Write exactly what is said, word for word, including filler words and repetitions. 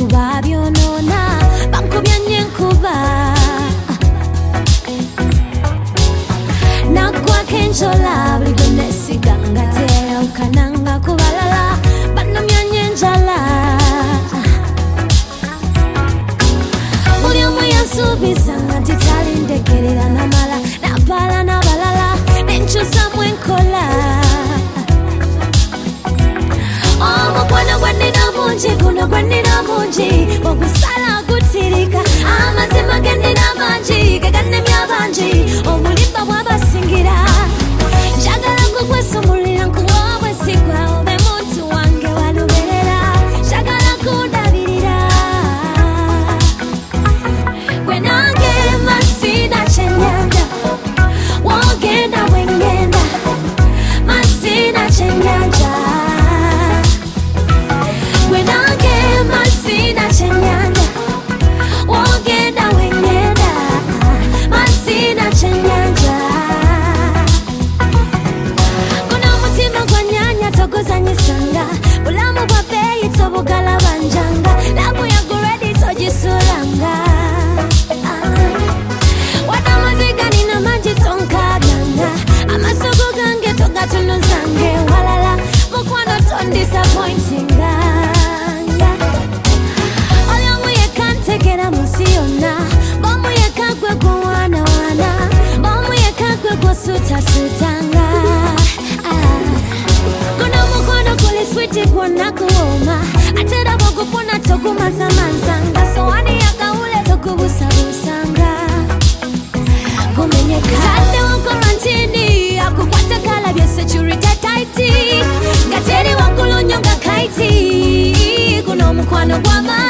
kuba byonona bankubya nnyo enkuba nakwako enjola buli gwe nesiga nga teeyawukananga ku balala banumya nnyo enjala buli omu yansuubizanga nti talindekerera namala napaala n'abalala nenkyusamu enkola omukwano gwannina mungi guno gwannina mungi ogusala gutirika amazima gennina mangi gegannemya bangi obulimba bwabasingira njagala kugwesumulira nkuwa obwesigwa obe muntu wange waluberera njagala kundabirira gwe nange masina kyennyanja wogenda bwengenda masina kyennyanja gwe nange masina kyennyanja wogenda bwengenda masina kyennyanja guno omutima gwa nyanya toguzanyisanga bulamu bwa bbeeyi tobugalabanja labu yaguredi togisulanga wadamaziga nina mangi tonkaganga amasogo gange togatunuzange walala mukwano tondisappointinga oli omu yekka ntegera munsi yonna bomu yekka gwe gwowaanawaana bomu yekka gwe gwosuutasuutanga guno omukwano guli switi gwonna guwooma ate era bwogufuna togumazamanzanga sowani yakawule togubusabuusanga gumenyeka taddewo korantini akukwata kalabye security tight nga teri waggulu nnyo nga kaiti guno omukwano gw'amaanyi